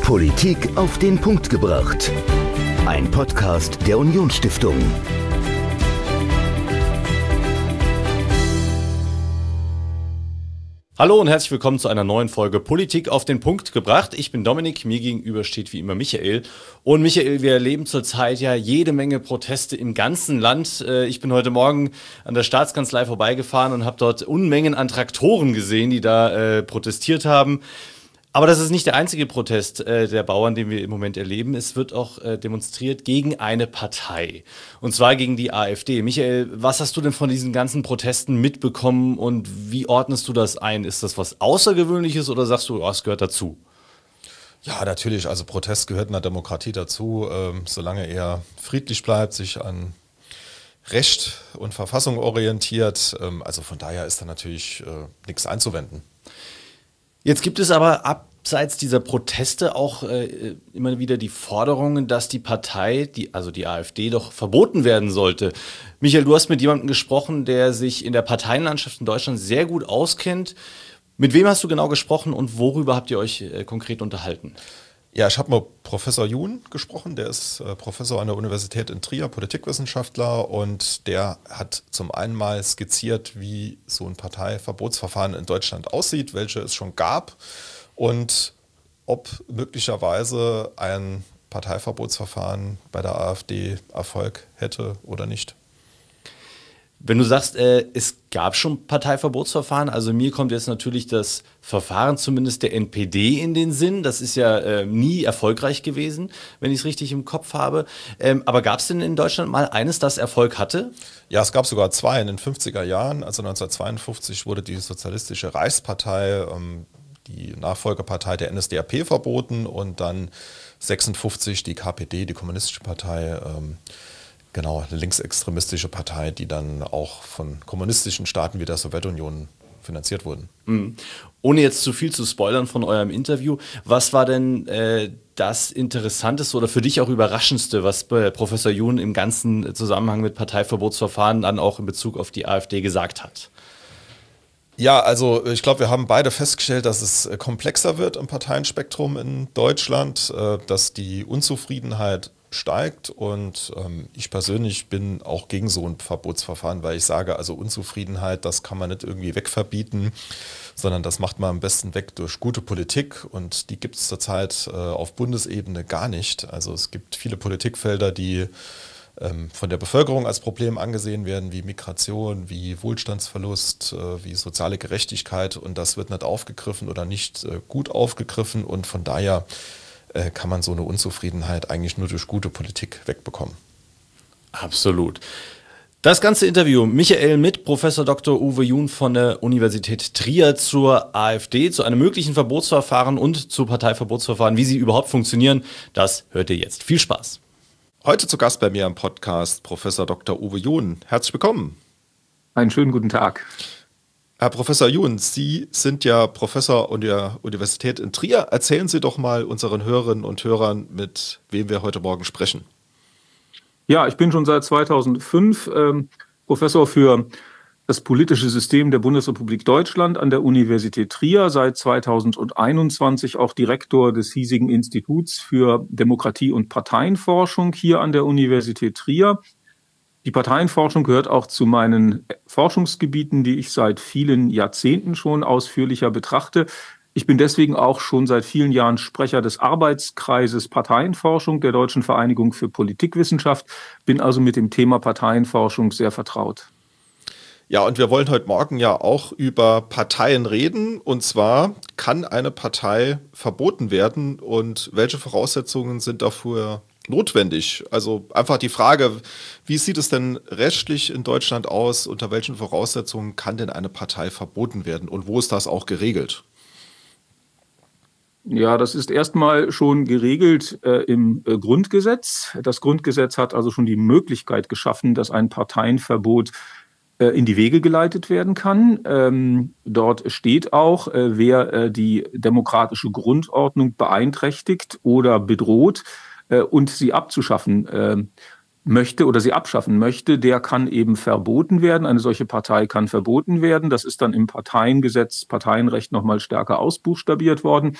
Politik auf den Punkt gebracht. Ein Podcast der Unionsstiftung. Hallo und herzlich willkommen zu einer neuen Folge Politik auf den Punkt gebracht. Ich bin Dominik, mir gegenüber steht wie immer Michael. Und Michael, wir erleben zurzeit ja jede Menge Proteste im ganzen Land. Ich bin heute Morgen an der Staatskanzlei vorbeigefahren und habe dort Unmengen an Traktoren gesehen, die da protestiert haben. Aber das ist nicht der einzige Protest der Bauern, den wir im Moment erleben. Es wird auch demonstriert gegen eine Partei. Und zwar gegen die AfD. Michael, was hast du denn von diesen ganzen Protesten mitbekommen und wie ordnest du das ein? Ist das was Außergewöhnliches oder sagst du, oh, es gehört dazu? Ja, natürlich. Also Protest gehört in der Demokratie dazu, solange er friedlich bleibt, sich an Recht und Verfassung orientiert. Also von daher ist da natürlich nichts einzuwenden. Jetzt gibt es aber abseits dieser Proteste auch immer wieder die Forderungen, dass die Partei, also die AfD, doch verboten werden sollte. Michael, du hast mit jemandem gesprochen, der sich in der Parteienlandschaft in Deutschland sehr gut auskennt. Mit wem hast du genau gesprochen und worüber habt ihr euch konkret unterhalten? Ja, ich habe mit Professor Jun gesprochen, der ist Professor an der Universität in Trier, Politikwissenschaftler, und der hat zum einen mal skizziert, wie so ein Parteiverbotsverfahren in Deutschland aussieht, welche es schon gab und ob möglicherweise ein Parteiverbotsverfahren bei der AfD Erfolg hätte oder nicht. Wenn du sagst, es gab schon Parteiverbotsverfahren, also mir kommt jetzt natürlich das Verfahren zumindest der NPD in den Sinn. Das ist ja nie erfolgreich gewesen, wenn ich es richtig im Kopf habe. Aber gab es denn in Deutschland mal eines, das Erfolg hatte? Ja, es gab sogar zwei in den 50er Jahren. Also 1952 wurde die Sozialistische Reichspartei, die Nachfolgepartei der NSDAP, verboten und dann 1956 die KPD, die Kommunistische Partei, genau, eine linksextremistische Partei, die dann auch von kommunistischen Staaten wie der Sowjetunion finanziert wurden. Mhm. Ohne jetzt zu viel zu spoilern von eurem Interview, was war denn das Interessanteste oder für dich auch Überraschendste, was Professor Jun im ganzen Zusammenhang mit Parteiverbotsverfahren dann auch in Bezug auf die AfD gesagt hat? Ja, also ich glaube, wir haben beide festgestellt, dass es komplexer wird im Parteienspektrum in Deutschland, dass die Unzufriedenheit steigt und ich persönlich bin auch gegen so ein Verbotsverfahren, weil ich sage, also Unzufriedenheit, das kann man nicht irgendwie wegverbieten, sondern das macht man am besten weg durch gute Politik und die gibt es zurzeit auf Bundesebene gar nicht. Also es gibt viele Politikfelder, die von der Bevölkerung als Problem angesehen werden, wie Migration, wie Wohlstandsverlust, wie soziale Gerechtigkeit, und das wird nicht aufgegriffen oder nicht gut aufgegriffen und von daher kann man so eine Unzufriedenheit eigentlich nur durch gute Politik wegbekommen. Absolut. Das ganze Interview, Michael, mit Professor Dr. Uwe Jun von der Universität Trier zur AfD, zu einem möglichen Verbotsverfahren und zu Parteiverbotsverfahren, wie sie überhaupt funktionieren, das hört ihr jetzt. Viel Spaß. Heute zu Gast bei mir im Podcast Professor Dr. Uwe Jun. Herzlich willkommen. Einen schönen guten Tag. Herr Professor Jun, Sie sind ja Professor an der Universität in Trier. Erzählen Sie doch mal unseren Hörerinnen und Hörern, mit wem wir heute Morgen sprechen. Ja, ich bin schon seit 2005 Professor für das politische System der Bundesrepublik Deutschland an der Universität Trier, seit 2021 auch Direktor des hiesigen Instituts für Demokratie- und Parteienforschung hier an der Universität Trier. Die Parteienforschung gehört auch zu meinen Forschungsgebieten, die ich seit vielen Jahrzehnten schon ausführlicher betrachte. Ich bin deswegen auch schon seit vielen Jahren Sprecher des Arbeitskreises Parteienforschung der Deutschen Vereinigung für Politikwissenschaft, bin also mit dem Thema Parteienforschung sehr vertraut. Ja, und wir wollen heute Morgen ja auch über Parteien reden. Und zwar, kann eine Partei verboten werden und welche Voraussetzungen sind dafür notwendig? Also einfach die Frage, wie sieht es denn rechtlich in Deutschland aus? Unter welchen Voraussetzungen kann denn eine Partei verboten werden? Und wo ist das auch geregelt? Ja, das ist erstmal schon geregelt im Grundgesetz. Das Grundgesetz hat also schon die Möglichkeit geschaffen, dass ein Parteienverbot in die Wege geleitet werden kann. Dort steht auch, wer die demokratische Grundordnung beeinträchtigt oder bedroht und sie abzuschaffen möchte oder sie abschaffen möchte, der kann eben verboten werden. Eine solche Partei kann verboten werden. Das ist dann im Parteiengesetz, Parteienrecht nochmal stärker ausbuchstabiert worden.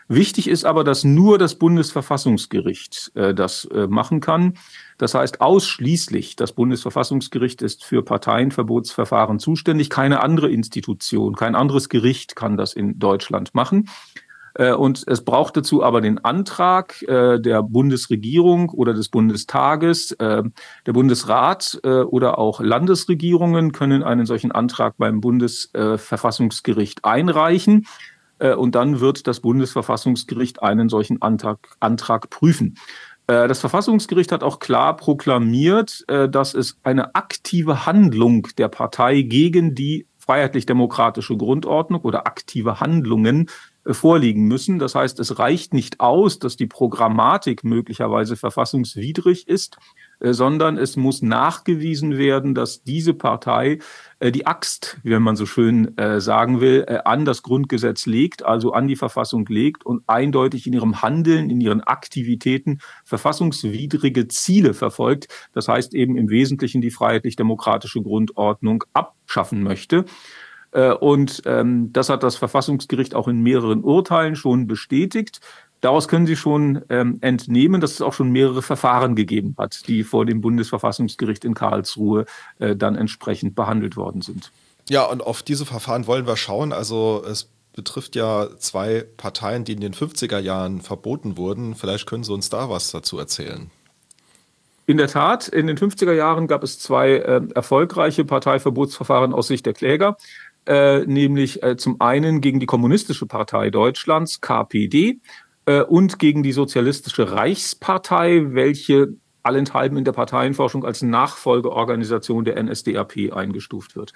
Wichtig ist aber, dass nur das Bundesverfassungsgericht das machen kann. Das heißt, ausschließlich das Bundesverfassungsgericht ist für Parteienverbotsverfahren zuständig. Keine andere Institution, kein anderes Gericht kann das in Deutschland machen. Und es braucht dazu aber den Antrag der Bundesregierung oder des Bundestages. Der Bundesrat oder auch Landesregierungen können einen solchen Antrag beim Bundesverfassungsgericht einreichen. Und dann wird das Bundesverfassungsgericht einen solchen Antrag prüfen. Das Verfassungsgericht hat auch klar proklamiert, dass es eine aktive Handlung der Partei gegen die freiheitlich-demokratische Grundordnung oder aktive Handlungen vorliegen müssen. Das heißt, es reicht nicht aus, dass die Programmatik möglicherweise verfassungswidrig ist, sondern es muss nachgewiesen werden, dass diese Partei die Axt, wie man so schön sagen will, an das Grundgesetz legt, also an die Verfassung legt und eindeutig in ihrem Handeln, in ihren Aktivitäten verfassungswidrige Ziele verfolgt. Das heißt eben im Wesentlichen die freiheitlich-demokratische Grundordnung abschaffen möchte. Und das hat das Verfassungsgericht auch in mehreren Urteilen schon bestätigt. Daraus können Sie schon entnehmen, dass es auch schon mehrere Verfahren gegeben hat, die vor dem Bundesverfassungsgericht in Karlsruhe dann entsprechend behandelt worden sind. Ja, und auf diese Verfahren wollen wir schauen. Also es betrifft ja 2 Parteien, die in den 50er Jahren verboten wurden. Vielleicht können Sie uns da was dazu erzählen. In der Tat, in den 50er Jahren gab es 2 erfolgreiche Parteiverbotsverfahren aus Sicht der Kläger. Nämlich zum einen gegen die Kommunistische Partei Deutschlands, KPD, und gegen die Sozialistische Reichspartei, welche allenthalben in der Parteienforschung als Nachfolgeorganisation der NSDAP eingestuft wird.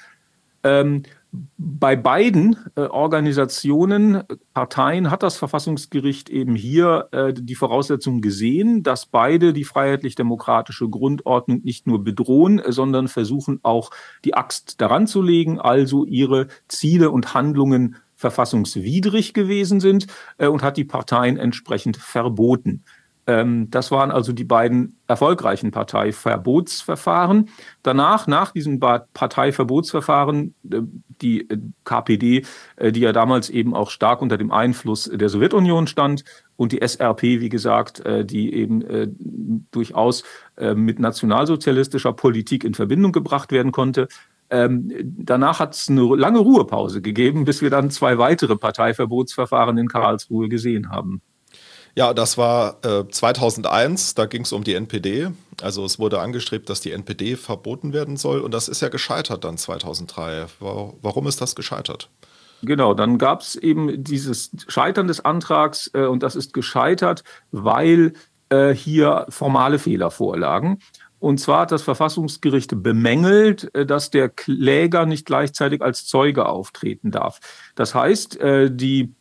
Bei beiden Organisationen, Parteien hat das Verfassungsgericht eben hier die Voraussetzung gesehen, dass beide die freiheitlich-demokratische Grundordnung nicht nur bedrohen, sondern versuchen auch die Axt daran zu legen, also ihre Ziele und Handlungen verfassungswidrig gewesen sind und hat die Parteien entsprechend verboten. Das waren also die beiden erfolgreichen Parteiverbotsverfahren. Danach, nach diesen Parteiverbotsverfahren, die KPD, die ja damals eben auch stark unter dem Einfluss der Sowjetunion stand, und die SRP, wie gesagt, die eben durchaus mit nationalsozialistischer Politik in Verbindung gebracht werden konnte. Danach hat es eine lange Ruhepause gegeben, bis wir dann 2 weitere Parteiverbotsverfahren in Karlsruhe gesehen haben. Ja, das war 2001, da ging es um die NPD. Also es wurde angestrebt, dass die NPD verboten werden soll und das ist ja gescheitert dann 2003. Warum ist das gescheitert? Genau, dann gab es eben dieses Scheitern des Antrags und das ist gescheitert, weil hier formale Fehler vorlagen. Und zwar hat das Verfassungsgericht bemängelt, dass der Kläger nicht gleichzeitig als Zeuge auftreten darf. Das heißt, die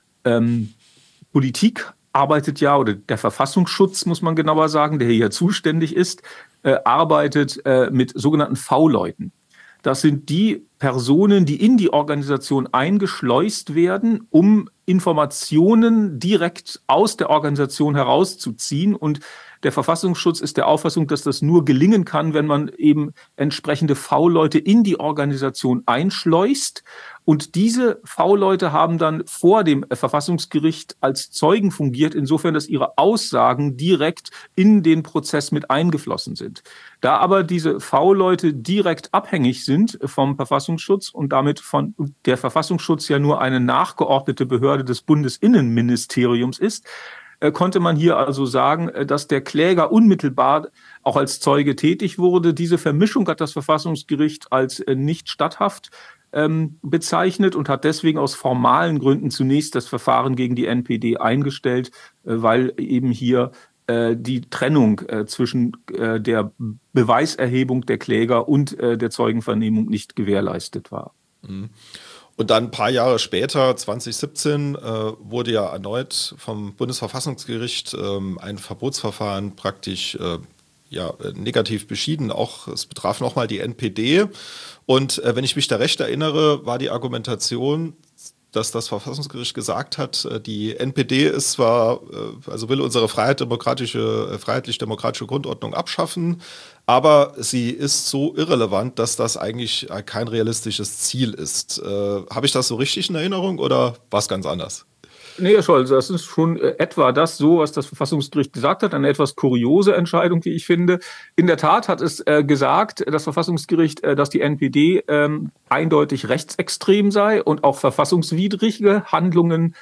Politik arbeitet ja, oder der Verfassungsschutz, muss man genauer sagen, der hier zuständig ist, arbeitet mit sogenannten V-Leuten. Das sind die Personen, die in die Organisation eingeschleust werden, um Informationen direkt aus der Organisation herauszuziehen. Und der Verfassungsschutz ist der Auffassung, dass das nur gelingen kann, wenn man eben entsprechende V-Leute in die Organisation einschleust. Und diese V-Leute haben dann vor dem Verfassungsgericht als Zeugen fungiert, insofern, dass ihre Aussagen direkt in den Prozess mit eingeflossen sind. Da aber diese V-Leute direkt abhängig sind vom Verfassungsschutz und damit von der Verfassungsschutz ja nur eine nachgeordnete Behörde des Bundesinnenministeriums ist, konnte man hier also sagen, dass der Kläger unmittelbar auch als Zeuge tätig wurde. Diese Vermischung hat das Verfassungsgericht als nicht statthaft bezeichnet und hat deswegen aus formalen Gründen zunächst das Verfahren gegen die NPD eingestellt, weil eben hier die Trennung zwischen der Beweiserhebung der Kläger und der Zeugenvernehmung nicht gewährleistet war. Und dann ein paar Jahre später, 2017, wurde ja erneut vom Bundesverfassungsgericht ein Verbotsverfahren praktisch negativ beschieden. Auch es betraf nochmal die NPD. Und wenn ich mich da recht erinnere, war die Argumentation, dass das Verfassungsgericht gesagt hat, die NPD ist zwar, also will unsere freiheitlich-demokratische Grundordnung abschaffen, aber sie ist so irrelevant, dass das eigentlich kein realistisches Ziel ist. Habe ich das so richtig in Erinnerung oder war es ganz anders? Nee, Herr Scholz, das ist schon etwa das so, was das Verfassungsgericht gesagt hat. Eine etwas kuriose Entscheidung, wie ich finde. In der Tat hat es gesagt, das Verfassungsgericht, dass die NPD eindeutig rechtsextrem sei und auch verfassungswidrige Handlungen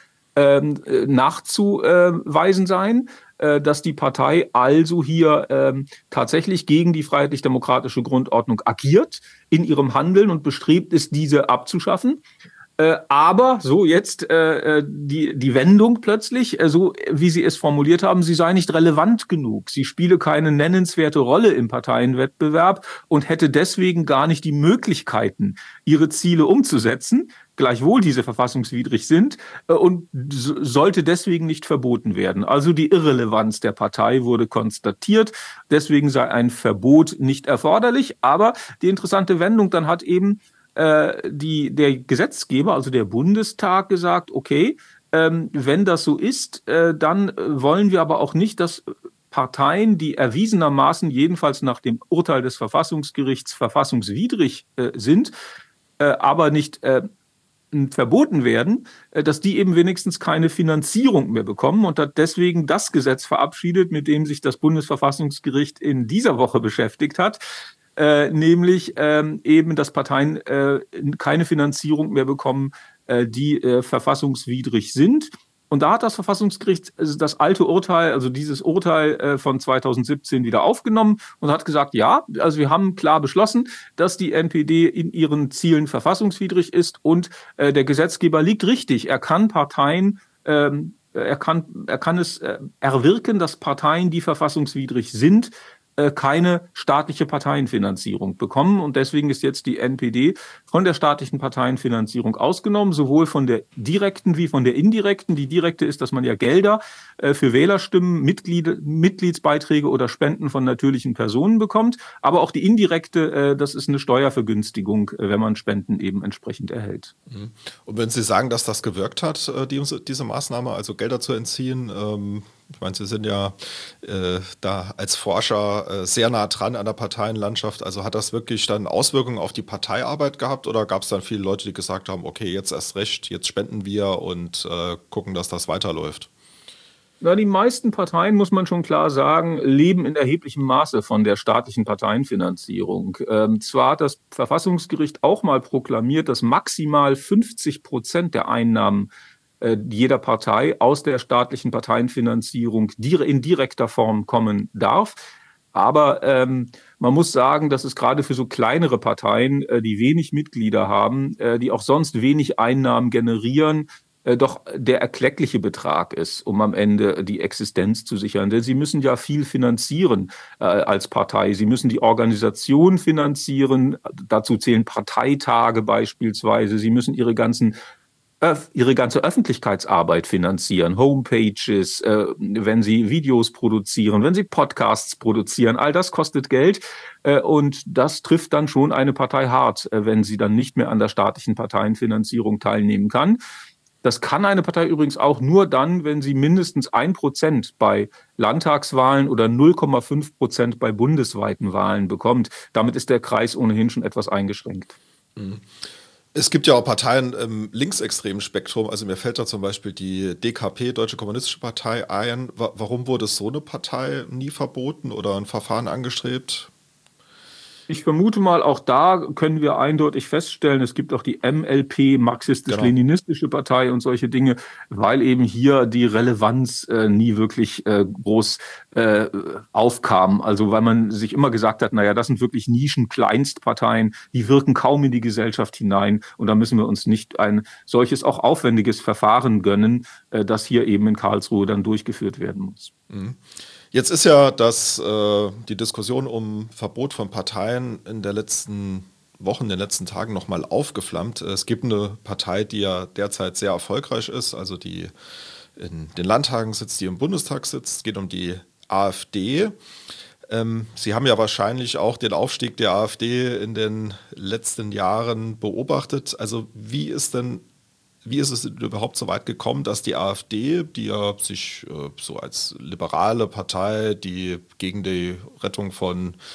nachzuweisen seien, dass die Partei also hier tatsächlich gegen die freiheitlich-demokratische Grundordnung agiert in ihrem Handeln und bestrebt ist, diese abzuschaffen. Aber so jetzt die Wendung plötzlich, so wie Sie es formuliert haben, sie sei nicht relevant genug. Sie spiele keine nennenswerte Rolle im Parteienwettbewerb und hätte deswegen gar nicht die Möglichkeiten, ihre Ziele umzusetzen, gleichwohl diese verfassungswidrig sind, und sollte deswegen nicht verboten werden. Also die Irrelevanz der Partei wurde konstatiert. Deswegen sei ein Verbot nicht erforderlich. Aber die interessante Wendung dann hat eben der Gesetzgeber, also der Bundestag, gesagt, okay, wenn das so ist, dann wollen wir aber auch nicht, dass Parteien, die erwiesenermaßen jedenfalls nach dem Urteil des Verfassungsgerichts verfassungswidrig sind, aber nicht verboten werden, dass die eben wenigstens keine Finanzierung mehr bekommen und hat deswegen das Gesetz verabschiedet, mit dem sich das Bundesverfassungsgericht in dieser Woche beschäftigt hat. Nämlich eben, dass Parteien keine Finanzierung mehr bekommen, die verfassungswidrig sind. Und da hat das Verfassungsgericht das alte Urteil, also dieses Urteil von 2017 wieder aufgenommen und hat gesagt, ja, also wir haben klar beschlossen, dass die NPD in ihren Zielen verfassungswidrig ist und der Gesetzgeber liegt richtig. Er kann Parteien er kann es erwirken, dass Parteien, die verfassungswidrig sind, keine staatliche Parteienfinanzierung bekommen. Und deswegen ist jetzt die NPD von der staatlichen Parteienfinanzierung ausgenommen, sowohl von der direkten wie von der indirekten. Die direkte ist, dass man ja Gelder für Wählerstimmen, Mitgliedsbeiträge oder Spenden von natürlichen Personen bekommt. Aber auch die indirekte, das ist eine Steuervergünstigung, wenn man Spenden eben entsprechend erhält. Und wenn Sie sagen, dass das gewirkt hat, diese Maßnahme, also Gelder zu entziehen, ich meine, Sie sind ja da als Forscher sehr nah dran an der Parteienlandschaft. Also hat das wirklich dann Auswirkungen auf die Parteiarbeit gehabt oder gab es dann viele Leute, die gesagt haben, okay, jetzt erst recht, jetzt spenden wir und gucken, dass das weiterläuft? Na, die meisten Parteien, muss man schon klar sagen, leben in erheblichem Maße von der staatlichen Parteienfinanzierung. Zwar hat das Verfassungsgericht auch mal proklamiert, dass maximal 50% der Einnahmen jeder Partei aus der staatlichen Parteienfinanzierung in direkter Form kommen darf. Aber man muss sagen, dass es gerade für so kleinere Parteien, die wenig Mitglieder haben, die auch sonst wenig Einnahmen generieren, doch der erkleckliche Betrag ist, um am Ende die Existenz zu sichern. Denn sie müssen ja viel finanzieren als Partei. Sie müssen die Organisation finanzieren. Dazu zählen Parteitage beispielsweise. Sie müssen ihre ganze Öffentlichkeitsarbeit finanzieren, Homepages, wenn sie Videos produzieren, wenn sie Podcasts produzieren, all das kostet Geld und das trifft dann schon eine Partei hart, wenn sie dann nicht mehr an der staatlichen Parteienfinanzierung teilnehmen kann. Das kann eine Partei übrigens auch nur dann, wenn sie mindestens 1% bei Landtagswahlen oder 0,5% bei bundesweiten Wahlen bekommt. Damit ist der Kreis ohnehin schon etwas eingeschränkt. Es gibt ja auch Parteien im linksextremen Spektrum, also mir fällt da zum Beispiel die DKP, Deutsche Kommunistische Partei, ein. Warum wurde so eine Partei nie verboten oder ein Verfahren angestrebt? Ich vermute mal, auch da können wir eindeutig feststellen, es gibt auch die MLP, Marxistisch-Leninistische Partei und solche Dinge, weil eben hier die Relevanz nie wirklich groß aufkam. Also weil man sich immer gesagt hat, naja, das sind wirklich Nischen-Kleinstparteien, die wirken kaum in die Gesellschaft hinein und da müssen wir uns nicht ein solches auch aufwendiges Verfahren gönnen, das hier eben in Karlsruhe dann durchgeführt werden muss. Mhm. Jetzt ist ja die Diskussion um Verbot von Parteien in den letzten Wochen, in den letzten Tagen nochmal aufgeflammt. Es gibt eine Partei, die ja derzeit sehr erfolgreich ist, also die in den Landtagen sitzt, die im Bundestag sitzt. Es geht um die AfD. Sie haben ja wahrscheinlich auch den Aufstieg der AfD in den letzten Jahren beobachtet. Also wie ist es überhaupt so weit gekommen, dass die AfD, die ja sich so als liberale Partei, die gegen die Rettung von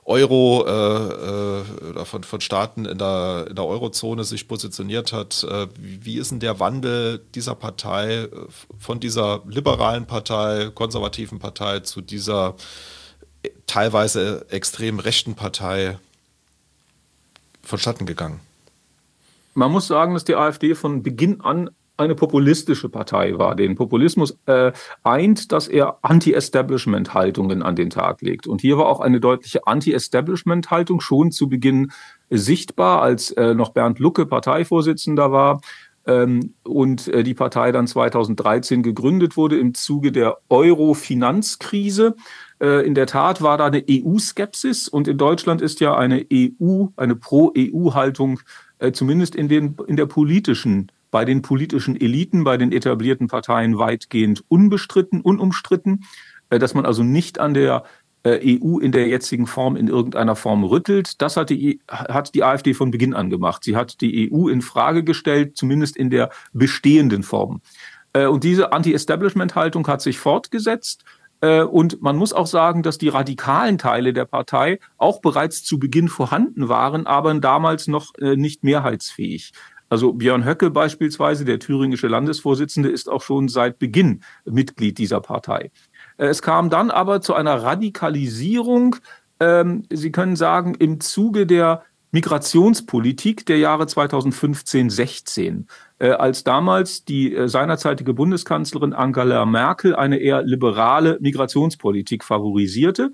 Euro oder von Staaten in der Eurozone sich positioniert hat. Wie ist denn der Wandel dieser Partei von dieser liberalen Partei, konservativen Partei zu dieser teilweise extrem rechten Partei vonstatten gegangen? Man muss sagen, dass die AfD von Beginn an eine populistische Partei war. Den Populismus eint, dass er Anti-Establishment-Haltungen an den Tag legt. Und hier war auch eine deutliche Anti-Establishment-Haltung schon zu Beginn sichtbar, als noch Bernd Lucke Parteivorsitzender war und die Partei dann 2013 gegründet wurde im Zuge der Euro-Finanzkrise. In der Tat war da eine EU-Skepsis und in Deutschland ist ja eine Pro-EU-Haltung zumindest bei den politischen Eliten, bei den etablierten Parteien weitgehend unumstritten, dass man also nicht an der EU in der jetzigen Form in irgendeiner Form rüttelt. Das hat die AfD von Beginn an gemacht. Sie hat die EU in Frage gestellt, zumindest in der bestehenden Form. Und diese Anti-Establishment-Haltung hat sich fortgesetzt. Und man muss auch sagen, dass die radikalen Teile der Partei auch bereits zu Beginn vorhanden waren, aber damals noch nicht mehrheitsfähig. Also Björn Höcke beispielsweise, der thüringische Landesvorsitzende, ist auch schon seit Beginn Mitglied dieser Partei. Es kam dann aber zu einer Radikalisierung, Sie können sagen, im Zuge der Migrationspolitik der Jahre 2015-16, als damals die seinerzeitige Bundeskanzlerin Angela Merkel eine eher liberale Migrationspolitik favorisierte,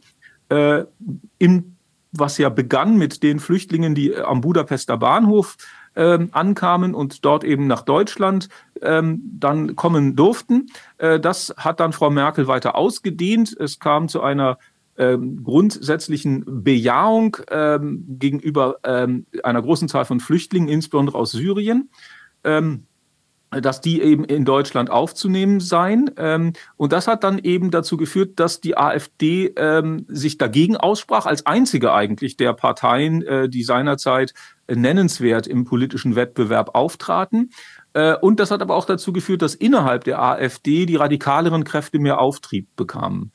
was ja begann mit den Flüchtlingen, die am Budapester Bahnhof ankamen und dort eben nach Deutschland dann kommen durften. Das hat dann Frau Merkel weiter ausgedehnt. Es kam zu einer grundsätzlichen Bejahung gegenüber einer großen Zahl von Flüchtlingen, insbesondere aus Syrien, dass die eben in Deutschland aufzunehmen seien. Und das hat dann eben dazu geführt, dass die AfD sich dagegen aussprach, als einzige eigentlich der Parteien, die seinerzeit nennenswert im politischen Wettbewerb auftraten. Und das hat aber auch dazu geführt, dass innerhalb der AfD die radikaleren Kräfte mehr Auftrieb bekamen.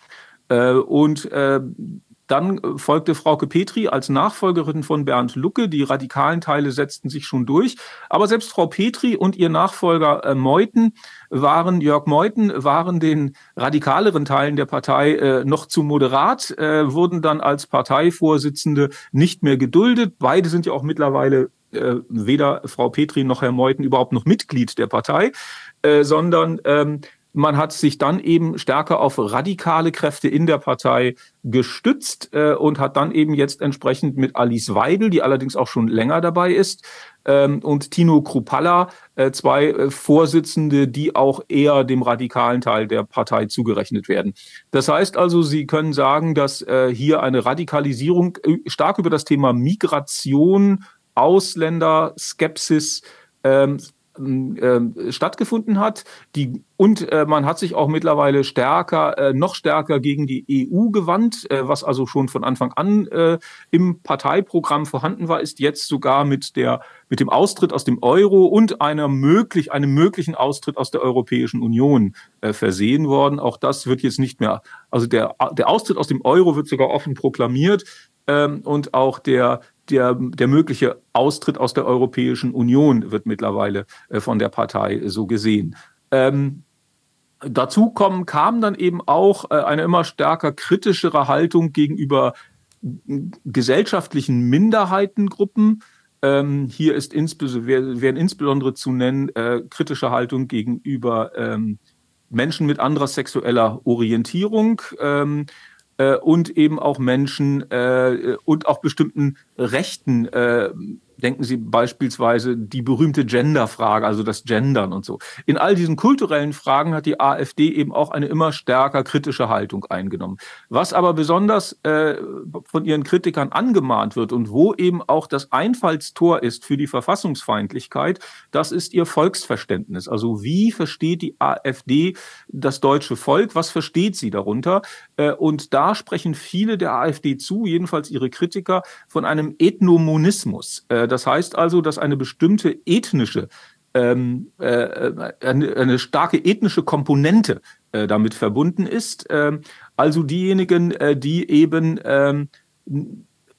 Dann folgte Frauke Petry als Nachfolgerin von Bernd Lucke. Die radikalen Teile setzten sich schon durch. Aber selbst Frau Petry und ihr Nachfolger Jörg Meuthen waren den radikaleren Teilen der Partei noch zu moderat, wurden dann als Parteivorsitzende nicht mehr geduldet. Beide sind ja auch mittlerweile weder Frau Petry noch Herr Meuthen überhaupt noch Mitglied der Partei, sondern man hat sich dann eben stärker auf radikale Kräfte in der Partei gestützt und hat dann eben jetzt entsprechend mit Alice Weidel, die allerdings auch schon länger dabei ist, und Tino Kruppalla, zwei Vorsitzende, die auch eher dem radikalen Teil der Partei zugerechnet werden. Das heißt also, Sie können sagen, dass hier eine Radikalisierung stark über das Thema Migration, Ausländer, Skepsis stattgefunden hat. Man hat sich auch mittlerweile noch stärker gegen die EU gewandt, was also schon von Anfang an im Parteiprogramm vorhanden war, ist jetzt sogar mit dem Austritt aus dem Euro und einem möglichen Austritt aus der Europäischen Union versehen worden. Auch das wird jetzt nicht mehr, also der Austritt aus dem Euro wird sogar offen proklamiert, und auch der mögliche Austritt aus der Europäischen Union wird mittlerweile von der Partei so gesehen. Dazu kam dann eben auch eine immer stärker kritischere Haltung gegenüber gesellschaftlichen Minderheitengruppen. Hier wären insbesondere zu nennen kritische Haltung gegenüber Menschen mit anderer sexueller Orientierung, und eben auch Menschen und auch bestimmten Rechten. Denken Sie beispielsweise die berühmte Genderfrage, also das Gendern und so. In all diesen kulturellen Fragen hat die AfD eben auch eine immer stärker kritische Haltung eingenommen. Was aber besonders von ihren Kritikern angemahnt wird und wo eben auch das Einfallstor ist für die Verfassungsfeindlichkeit, das ist ihr Volksverständnis. Also wie versteht die AfD das deutsche Volk? Was versteht sie darunter? Und da sprechen viele der AfD zu, jedenfalls ihre Kritiker, von einem Ethnomonismus. Das heißt also, dass eine bestimmte eine starke ethnische Komponente damit verbunden ist. Also diejenigen, die eben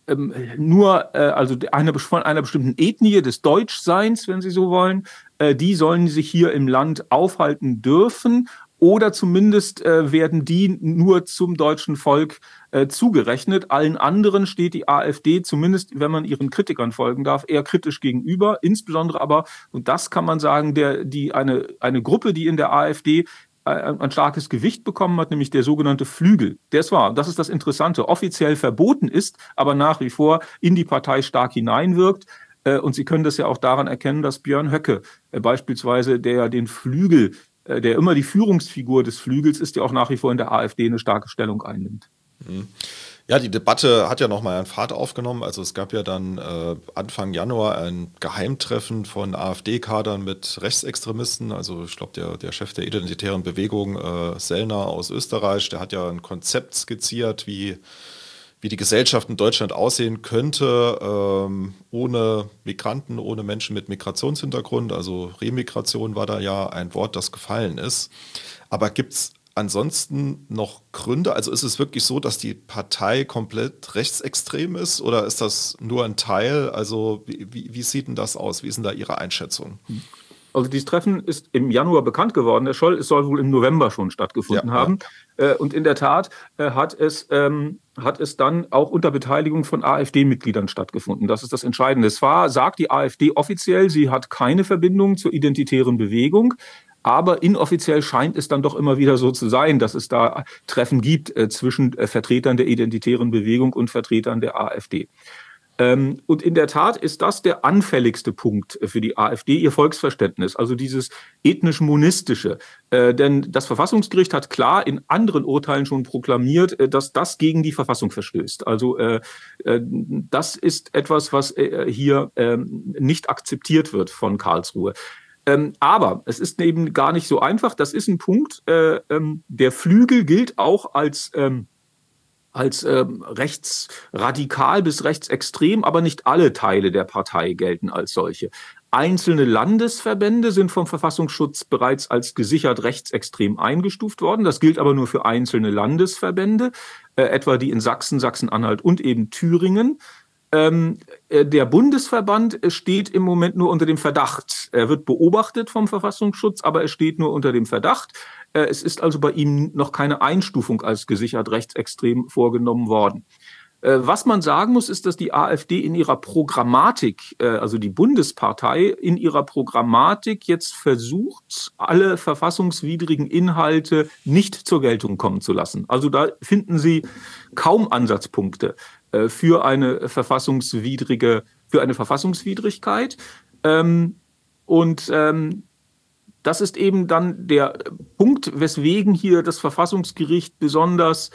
von einer bestimmten Ethnie des Deutschseins, wenn Sie so wollen, die sollen sich hier im Land aufhalten dürfen. Oder zumindest werden die nur zum deutschen Volk zugerechnet. Allen anderen steht die AfD, zumindest wenn man ihren Kritikern folgen darf, eher kritisch gegenüber. Insbesondere aber, und das kann man sagen, eine Gruppe, die in der AfD ein starkes Gewicht bekommen hat, nämlich der sogenannte Flügel. Das ist das Interessante, offiziell verboten ist, aber nach wie vor in die Partei stark hineinwirkt. Und Sie können das ja auch daran erkennen, dass Björn Höcke beispielsweise, der den Flügel, der immer die Führungsfigur des Flügels ist, der auch nach wie vor in der AfD eine starke Stellung einnimmt. Ja, die Debatte hat ja nochmal einen Fahrt aufgenommen. Also es gab ja dann Anfang Januar ein Geheimtreffen von AfD-Kadern mit Rechtsextremisten. Also ich glaube, der Chef der Identitären Bewegung, Sellner aus Österreich, der hat ja ein Konzept skizziert, wie die Gesellschaft in Deutschland aussehen könnte, ohne Migranten, ohne Menschen mit Migrationshintergrund. Also Remigration war da ja ein Wort, das gefallen ist. Aber gibt es ansonsten noch Gründe? Also ist es wirklich so, dass die Partei komplett rechtsextrem ist oder ist das nur ein Teil? Also wie sieht denn das aus? Wie ist denn da Ihre Einschätzung? Also dieses Treffen ist im Januar bekannt geworden, Herr Scholl. Es soll wohl im November schon stattgefunden haben. Und in der Tat hat es dann auch unter Beteiligung von AfD-Mitgliedern stattgefunden. Das ist das Entscheidende. Zwar sagt die AfD offiziell, sie hat keine Verbindung zur identitären Bewegung, aber inoffiziell scheint es dann doch immer wieder so zu sein, dass es da Treffen gibt zwischen Vertretern der identitären Bewegung und Vertretern der AfD. Und in der Tat ist das der anfälligste Punkt für die AfD, ihr Volksverständnis, also dieses ethnisch-monistische. Denn das Verfassungsgericht hat klar in anderen Urteilen schon proklamiert, dass das gegen die Verfassung verstößt. Also das ist etwas, was hier nicht akzeptiert wird von Karlsruhe. Aber es ist eben gar nicht so einfach. Das ist ein Punkt. Der Flügel gilt auch als rechtsradikal bis rechtsextrem, aber nicht alle Teile der Partei gelten als solche. Einzelne Landesverbände sind vom Verfassungsschutz bereits als gesichert rechtsextrem eingestuft worden. Das gilt aber nur für einzelne Landesverbände, etwa die in Sachsen, Sachsen-Anhalt und eben Thüringen. Der Bundesverband steht im Moment nur unter dem Verdacht. Er wird beobachtet vom Verfassungsschutz, aber er steht nur unter dem Verdacht. Es ist also bei ihm noch keine Einstufung als gesichert rechtsextrem vorgenommen worden. Was man sagen muss, ist, dass die AfD in ihrer Programmatik, also die Bundespartei, in ihrer Programmatik jetzt versucht, alle verfassungswidrigen Inhalte nicht zur Geltung kommen zu lassen. Also da finden Sie kaum Ansatzpunkte für eine Verfassungswidrigkeit. Das ist eben dann der Punkt, weswegen hier das Verfassungsgericht besonders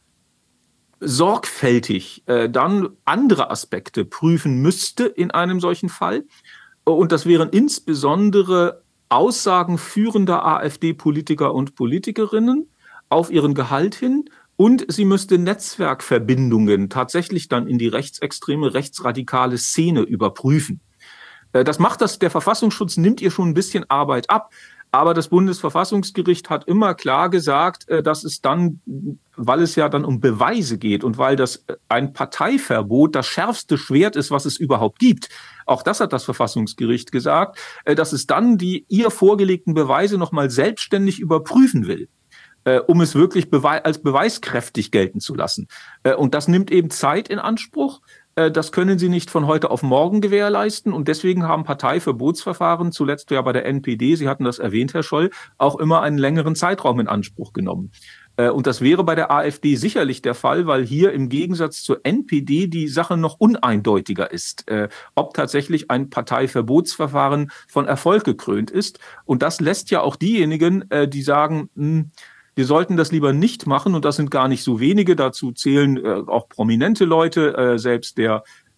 sorgfältig dann andere Aspekte prüfen müsste in einem solchen Fall. Und das wären insbesondere Aussagen führender AfD-Politiker und Politikerinnen auf ihren Gehalt hin. Und sie müsste Netzwerkverbindungen tatsächlich dann in die rechtsextreme, rechtsradikale Szene überprüfen. Das macht der Verfassungsschutz nimmt ihr schon ein bisschen Arbeit ab. Aber das Bundesverfassungsgericht hat immer klar gesagt, dass es dann, weil es ja dann um Beweise geht und weil das ein Parteiverbot das schärfste Schwert ist, was es überhaupt gibt. Auch das hat das Verfassungsgericht gesagt, dass es dann die ihr vorgelegten Beweise nochmal selbstständig überprüfen will, um es wirklich als beweiskräftig gelten zu lassen. Und das nimmt eben Zeit in Anspruch. Das können sie nicht von heute auf morgen gewährleisten. Und deswegen haben Parteiverbotsverfahren, zuletzt ja bei der NPD, Sie hatten das erwähnt, Herr Scholl, auch immer einen längeren Zeitraum in Anspruch genommen. Und das wäre bei der AfD sicherlich der Fall, weil hier im Gegensatz zur NPD die Sache noch uneindeutiger ist, ob tatsächlich ein Parteiverbotsverfahren von Erfolg gekrönt ist. Und das lässt ja auch diejenigen, die sagen, wir sollten das lieber nicht machen, und das sind gar nicht so wenige. Dazu zählen auch prominente Leute, selbst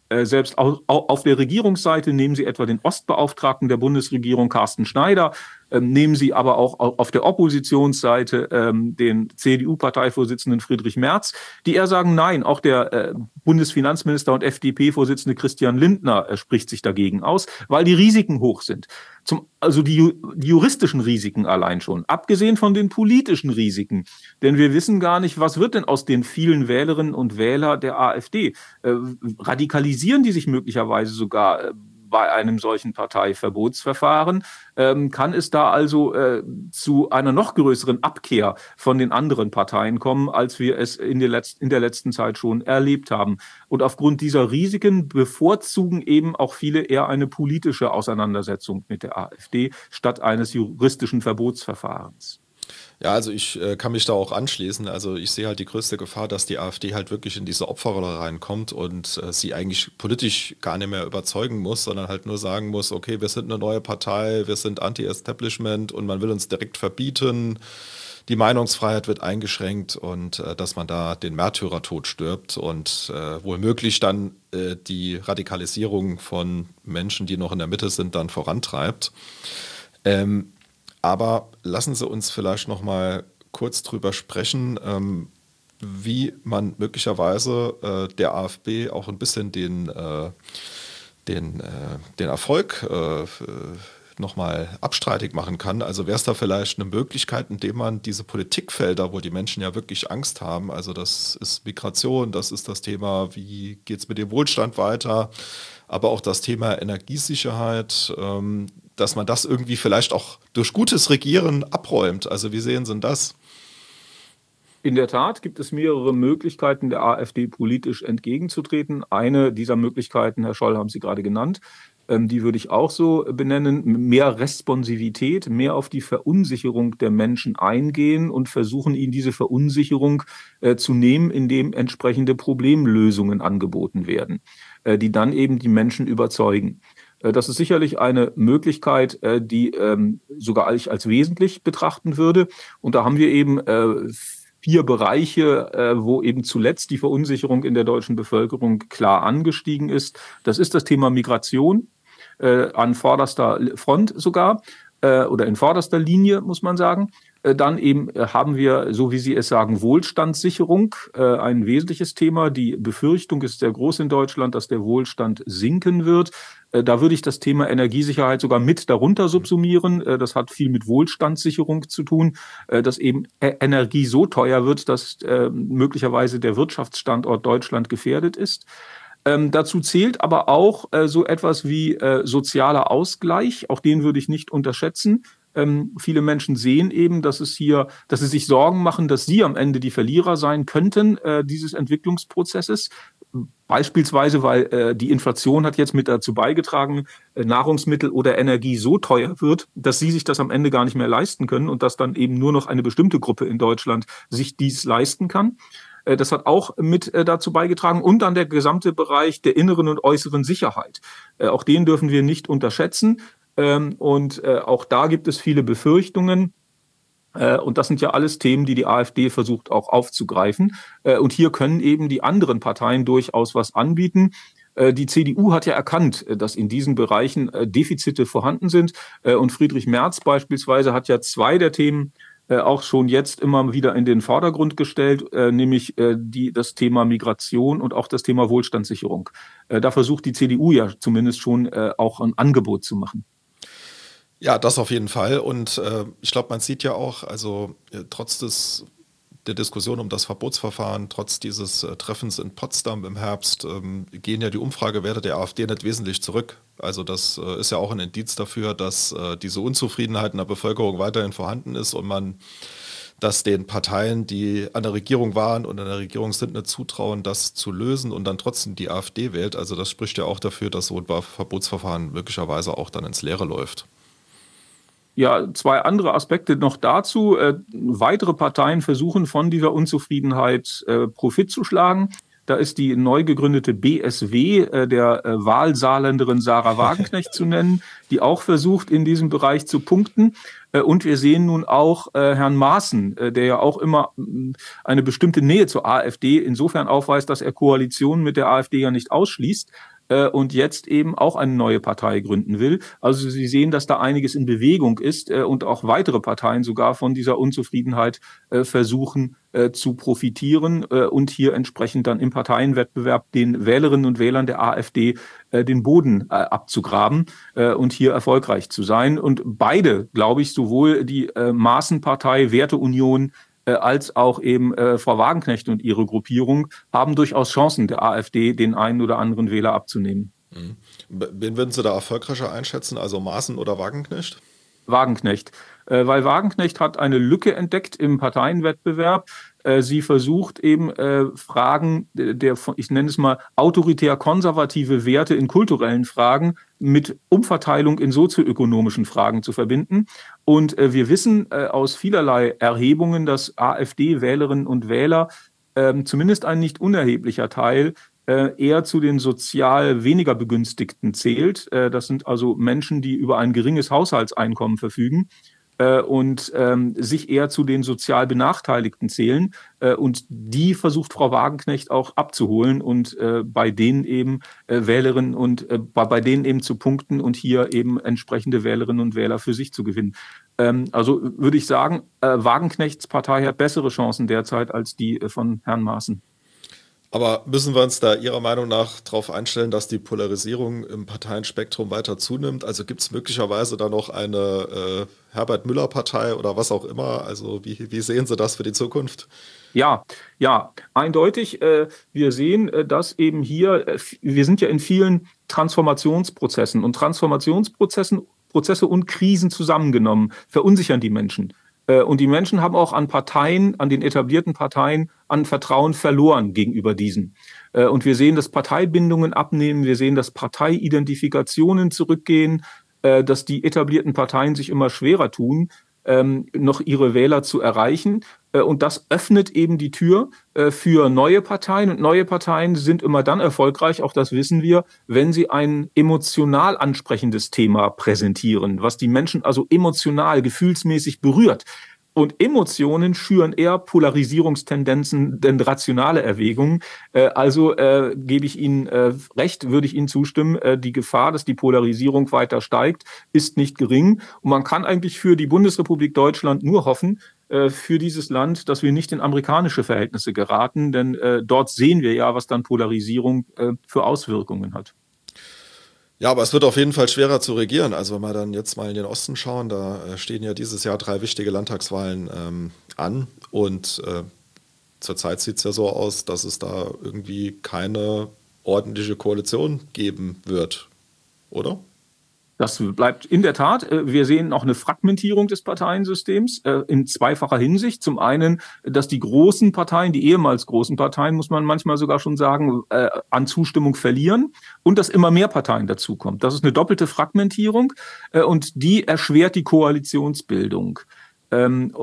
auf der Regierungsseite nehmen Sie etwa den Ostbeauftragten der Bundesregierung, Carsten Schneider, Nehmen Sie aber auch auf der Oppositionsseite den CDU-Parteivorsitzenden Friedrich Merz, die eher sagen, nein, auch der Bundesfinanzminister und FDP-Vorsitzende Christian Lindner spricht sich dagegen aus, weil die Risiken hoch sind. Also die juristischen Risiken allein schon, abgesehen von den politischen Risiken. Denn wir wissen gar nicht, was wird denn aus den vielen Wählerinnen und Wählern der AfD? Radikalisieren die sich möglicherweise sogar bei einem solchen Parteiverbotsverfahren? Kann es da also zu einer noch größeren Abkehr von den anderen Parteien kommen, als wir es in der letzten Zeit schon erlebt haben? Und aufgrund dieser Risiken bevorzugen eben auch viele eher eine politische Auseinandersetzung mit der AfD statt eines juristischen Verbotsverfahrens. Ja, also ich kann mich da auch anschließen. Also ich sehe halt die größte Gefahr, dass die AfD halt wirklich in diese Opferrolle reinkommt und sie eigentlich politisch gar nicht mehr überzeugen muss, sondern halt nur sagen muss, okay, wir sind eine neue Partei, wir sind Anti-Establishment und man will uns direkt verbieten. Die Meinungsfreiheit wird eingeschränkt und dass man da den Märtyrertod stirbt und womöglich dann die Radikalisierung von Menschen, die noch in der Mitte sind, dann vorantreibt. Aber lassen Sie uns vielleicht noch mal kurz drüber sprechen, wie man möglicherweise der AfD auch ein bisschen den Erfolg noch mal abstreitig machen kann. Also wäre es da vielleicht eine Möglichkeit, indem man diese Politikfelder, wo die Menschen ja wirklich Angst haben, also das ist Migration, das ist das Thema, wie geht es mit dem Wohlstand weiter, aber auch das Thema Energiesicherheit, dass man das irgendwie vielleicht auch durch gutes Regieren abräumt. Also wie sehen Sie denn das? In der Tat gibt es mehrere Möglichkeiten, der AfD politisch entgegenzutreten. Eine dieser Möglichkeiten, Herr Scholl, haben Sie gerade genannt, die würde ich auch so benennen: mehr Responsivität, mehr auf die Verunsicherung der Menschen eingehen und versuchen, ihnen diese Verunsicherung zu nehmen, indem entsprechende Problemlösungen angeboten werden, die dann eben die Menschen überzeugen. Das ist sicherlich eine Möglichkeit, die sogar ich als wesentlich betrachten würde. Und da haben wir eben 4 Bereiche, wo eben zuletzt die Verunsicherung in der deutschen Bevölkerung klar angestiegen ist. Das ist das Thema Migration, an vorderster Front sogar, oder in vorderster Linie, muss man sagen. Dann eben haben wir, so wie Sie es sagen, Wohlstandssicherung, ein wesentliches Thema. Die Befürchtung ist sehr groß in Deutschland, dass der Wohlstand sinken wird. Da würde ich das Thema Energiesicherheit sogar mit darunter subsumieren. Das hat viel mit Wohlstandssicherung zu tun, dass eben Energie so teuer wird, dass möglicherweise der Wirtschaftsstandort Deutschland gefährdet ist. Dazu zählt aber auch so etwas wie sozialer Ausgleich. Auch den würde ich nicht unterschätzen. Viele Menschen sehen eben, dass sie sich Sorgen machen, dass sie am Ende die Verlierer sein könnten dieses Entwicklungsprozesses. Beispielsweise, weil die Inflation hat jetzt mit dazu beigetragen, Nahrungsmittel oder Energie so teuer wird, dass sie sich das am Ende gar nicht mehr leisten können und dass dann eben nur noch eine bestimmte Gruppe in Deutschland sich dies leisten kann. Das hat auch mit dazu beigetragen. Und dann der gesamte Bereich der inneren und äußeren Sicherheit. Auch den dürfen wir nicht unterschätzen. Und auch da gibt es viele Befürchtungen. Und das sind ja alles Themen, die die AfD versucht auch aufzugreifen. Und hier können eben die anderen Parteien durchaus was anbieten. Die CDU hat ja erkannt, dass in diesen Bereichen Defizite vorhanden sind. Und Friedrich Merz beispielsweise hat ja 2 der Themen auch schon jetzt immer wieder in den Vordergrund gestellt, nämlich das Thema Migration und auch das Thema Wohlstandssicherung. Da versucht die CDU ja zumindest schon auch ein Angebot zu machen. Ja, das auf jeden Fall. Und ich glaube, man sieht ja auch, also trotz der Diskussion um das Verbotsverfahren, trotz dieses Treffens in Potsdam im Herbst, gehen ja die Umfragewerte der AfD nicht wesentlich zurück. Also das ist ja auch ein Indiz dafür, dass diese Unzufriedenheit in der Bevölkerung weiterhin vorhanden ist und man das den Parteien, die an der Regierung waren und an der Regierung sind, nicht zutrauen, das zu lösen und dann trotzdem die AfD wählt. Also das spricht ja auch dafür, dass so ein Verbotsverfahren möglicherweise auch dann ins Leere läuft. Ja, 2 andere Aspekte noch dazu. Weitere Parteien versuchen von dieser Unzufriedenheit Profit zu schlagen. Da ist die neu gegründete BSW, der Wahlsaarländerin Sarah Wagenknecht zu nennen, die auch versucht, in diesem Bereich zu punkten. Und wir sehen nun auch Herrn Maaßen, der ja auch immer eine bestimmte Nähe zur AfD insofern aufweist, dass er Koalitionen mit der AfD ja nicht ausschließt. und jetzt eben auch eine neue Partei gründen will. Also Sie sehen, dass da einiges in Bewegung ist und auch weitere Parteien sogar von dieser Unzufriedenheit versuchen zu profitieren und hier entsprechend dann im Parteienwettbewerb den Wählerinnen und Wählern der AfD den Boden abzugraben und hier erfolgreich zu sein. Und beide, glaube ich, sowohl die Maaßen-Partei Werteunion als auch eben Frau Wagenknecht und ihre Gruppierung haben durchaus Chancen, der AfD den einen oder anderen Wähler abzunehmen. Mhm. Wen würden Sie da erfolgreicher einschätzen, also Maaßen oder Wagenknecht? Wagenknecht. Weil Wagenknecht hat eine Lücke entdeckt im Parteienwettbewerb. Sie versucht eben Fragen ich nenne es mal, autoritär-konservative Werte in kulturellen Fragen mit Umverteilung in sozioökonomischen Fragen zu verbinden. Und wir wissen aus vielerlei Erhebungen, dass AfD-Wählerinnen und Wähler, zumindest ein nicht unerheblicher Teil, eher zu den sozial weniger Begünstigten zählt. Das sind also Menschen, die über ein geringes Haushaltseinkommen verfügen und sich eher zu den sozial Benachteiligten zählen. Und die versucht Frau Wagenknecht auch abzuholen und bei denen eben Wählerinnen und bei denen eben zu punkten und hier eben entsprechende Wählerinnen und Wähler für sich zu gewinnen. Also würde ich sagen, Wagenknechts Partei hat bessere Chancen derzeit als die von Herrn Maaßen. Aber müssen wir uns da Ihrer Meinung nach darauf einstellen, dass die Polarisierung im Parteienspektrum weiter zunimmt? Also gibt es möglicherweise da noch eine Herbert-Müller-Partei oder was auch immer? Also wie sehen Sie das für die Zukunft? Ja, eindeutig. Wir sehen, dass eben hier, wir sind ja in vielen Transformationsprozessen und Prozesse und Krisen zusammengenommen verunsichern die Menschen. Und die Menschen haben auch an Parteien, an den etablierten Parteien, an Vertrauen verloren gegenüber diesen. Und wir sehen, dass Parteibindungen abnehmen, wir sehen, dass Parteiidentifikationen zurückgehen, dass die etablierten Parteien sich immer schwerer tun, noch ihre Wähler zu erreichen. Und das öffnet eben die Tür für neue Parteien. Und neue Parteien sind immer dann erfolgreich, auch das wissen wir, wenn sie ein emotional ansprechendes Thema präsentieren, was die Menschen also emotional, gefühlsmäßig berührt. Und Emotionen schüren eher Polarisierungstendenzen denn rationale Erwägungen. Also gebe ich Ihnen recht, würde ich Ihnen zustimmen. Die Gefahr, dass die Polarisierung weiter steigt, ist nicht gering. Und man kann eigentlich für die Bundesrepublik Deutschland nur hoffen, für dieses Land, dass wir nicht in amerikanische Verhältnisse geraten. Denn dort sehen wir ja, was dann Polarisierung für Auswirkungen hat. Ja, aber es wird auf jeden Fall schwerer zu regieren. Also wenn wir dann jetzt mal in den Osten schauen, da stehen ja dieses Jahr 3 wichtige Landtagswahlen an. Und zurzeit sieht es ja so aus, dass es da irgendwie keine ordentliche Koalition geben wird, oder? Das bleibt in der Tat. Wir sehen auch eine Fragmentierung des Parteiensystems in zweifacher Hinsicht. Zum einen, dass die großen Parteien, die ehemals großen Parteien, muss man manchmal sogar schon sagen, an Zustimmung verlieren und dass immer mehr Parteien dazukommen. Das ist eine doppelte Fragmentierung und die erschwert die Koalitionsbildung. Dann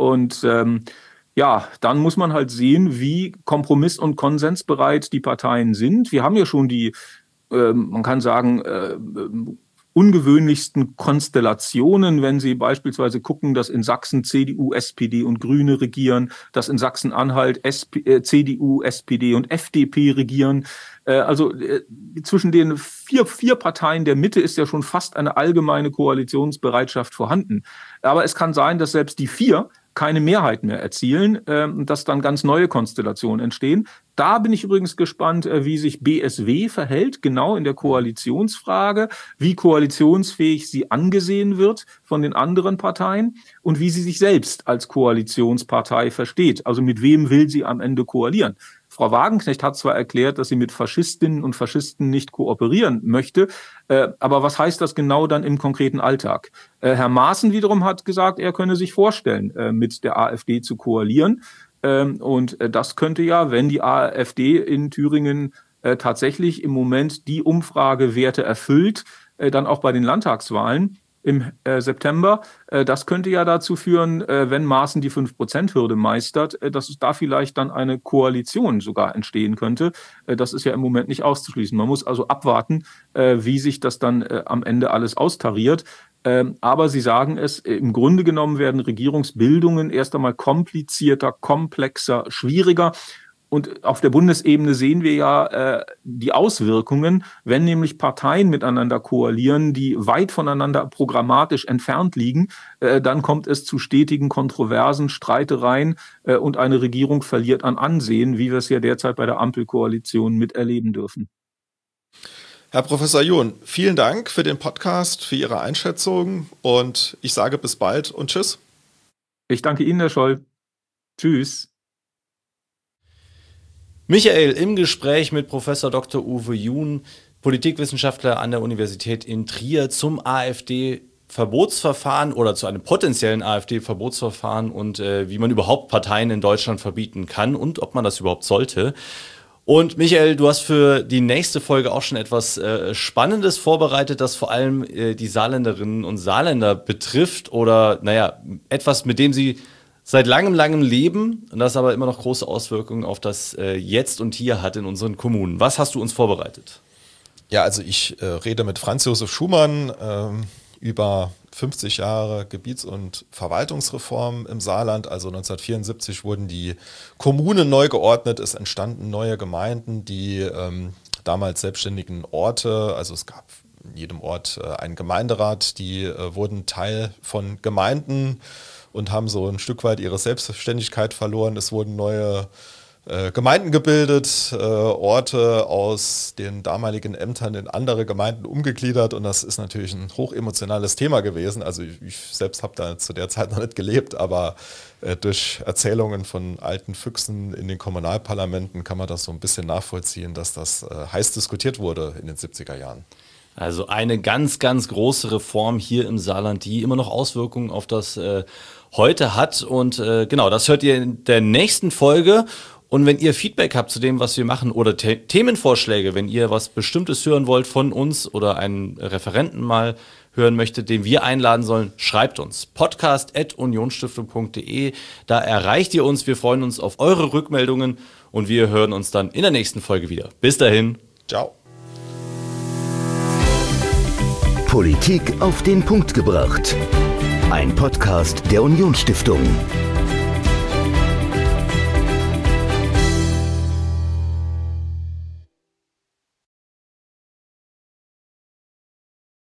muss man halt sehen, wie kompromiss- und konsensbereit die Parteien sind. Wir haben ja schon die, man kann sagen, ungewöhnlichsten Konstellationen, wenn Sie beispielsweise gucken, dass in Sachsen CDU, SPD und Grüne regieren, dass in Sachsen-Anhalt CDU, SPD und FDP regieren. Also zwischen den vier Parteien der Mitte ist ja schon fast eine allgemeine Koalitionsbereitschaft vorhanden. Aber es kann sein, dass selbst die 4 keine Mehrheit mehr erzielen und dass dann ganz neue Konstellationen entstehen. Da bin ich übrigens gespannt, wie sich BSW verhält, genau in der Koalitionsfrage, wie koalitionsfähig sie angesehen wird von den anderen Parteien und wie sie sich selbst als Koalitionspartei versteht. Also mit wem will sie am Ende koalieren? Frau Wagenknecht hat zwar erklärt, dass sie mit Faschistinnen und Faschisten nicht kooperieren möchte, aber was heißt das genau dann im konkreten Alltag? Herr Maaßen wiederum hat gesagt, er könne sich vorstellen, mit der AfD zu koalieren. Und das könnte ja, wenn die AfD in Thüringen tatsächlich im Moment die Umfragewerte erfüllt, dann auch bei den Landtagswahlen im September. Das könnte ja dazu führen, wenn Maaßen die 5%-Hürde meistert, dass es da vielleicht dann eine Koalition sogar entstehen könnte. Das ist ja im Moment nicht auszuschließen. Man muss also abwarten, wie sich das dann am Ende alles austariert. Aber Sie sagen es, im Grunde genommen werden Regierungsbildungen erst einmal komplizierter, komplexer, schwieriger. Und auf der Bundesebene sehen wir ja die Auswirkungen, wenn nämlich Parteien miteinander koalieren, die weit voneinander programmatisch entfernt liegen, dann kommt es zu stetigen Kontroversen, Streitereien und eine Regierung verliert an Ansehen, wie wir es ja derzeit bei der Ampelkoalition miterleben dürfen. Herr Professor John, vielen Dank für den Podcast, für Ihre Einschätzung und ich sage bis bald und tschüss. Ich danke Ihnen, Herr Scholl. Tschüss. Michael im Gespräch mit Professor Dr. Uwe Jun, Politikwissenschaftler an der Universität in Trier zum AfD-Verbotsverfahren oder zu einem potenziellen AfD-Verbotsverfahren und wie man überhaupt Parteien in Deutschland verbieten kann und ob man das überhaupt sollte. Und Michael, du hast für die nächste Folge auch schon etwas Spannendes vorbereitet, das vor allem die Saarländerinnen und Saarländer betrifft oder etwas, mit dem sie seit langem leben und das aber immer noch große Auswirkungen auf das Jetzt und Hier hat in unseren Kommunen. Was hast du uns vorbereitet? Ja, also ich rede mit Franz Josef Schumann über 50 Jahre Gebiets- und Verwaltungsreform im Saarland. Also 1974 wurden die Kommunen neu geordnet, es entstanden neue Gemeinden, die damals selbstständigen Orte, also es gab in jedem Ort einen Gemeinderat, die wurden Teil von Gemeinden und haben so ein Stück weit ihre Selbstständigkeit verloren. Es wurden neue Gemeinden gebildet, Orte aus den damaligen Ämtern in andere Gemeinden umgegliedert und das ist natürlich ein hochemotionales Thema gewesen. Also ich selbst habe da zu der Zeit noch nicht gelebt, aber durch Erzählungen von alten Füchsen in den Kommunalparlamenten kann man das so ein bisschen nachvollziehen, dass das heiß diskutiert wurde in den 70er Jahren. Also eine ganz, ganz große Reform hier im Saarland, die immer noch Auswirkungen auf das Heute hat und genau, das hört ihr in der nächsten Folge. Und wenn ihr Feedback habt zu dem, was wir machen oder Themenvorschläge, wenn ihr was Bestimmtes hören wollt von uns oder einen Referenten mal hören möchtet, den wir einladen sollen, schreibt uns. podcast@unionsstiftung.de. Da erreicht ihr uns. Wir freuen uns auf eure Rückmeldungen und wir hören uns dann in der nächsten Folge wieder. Bis dahin. Ciao. Politik auf den Punkt gebracht. Ein Podcast der Unionsstiftung.